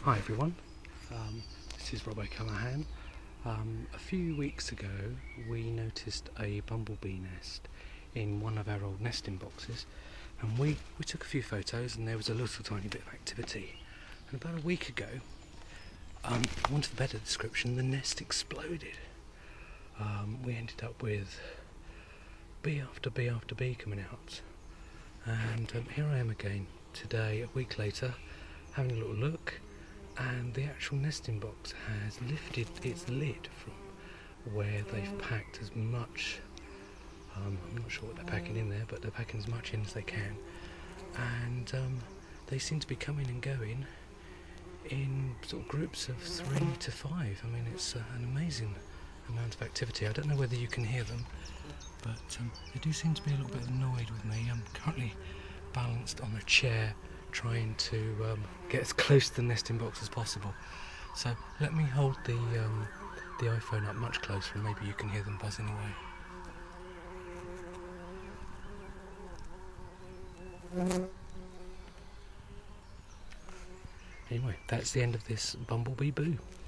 Hi everyone, this is Rob O'Callaghan. A few weeks ago we noticed a bumblebee nest in one of our old nesting boxes, and we took a few photos and there was a little tiny bit of activity. And about a week ago, for want of a better description, the nest exploded. We ended up with bee after bee after bee coming out, and here I am again today, a week later, having a little look. And the actual nesting box has lifted its lid from where they've packed as much, I'm not sure what they're packing in there, but they're packing as much in as they can. And they seem to be coming and going in sort of groups of 3 to 5. I mean, it's an amazing amount of activity. I don't know whether you can hear them, but they do seem to be a little bit annoyed with me. I'm currently balanced on a chair trying to get as close to the nesting box as possible. So let me hold the iPhone up much closer and maybe you can hear them buzzing away. Anyway, that's the end of this bumblebee boo.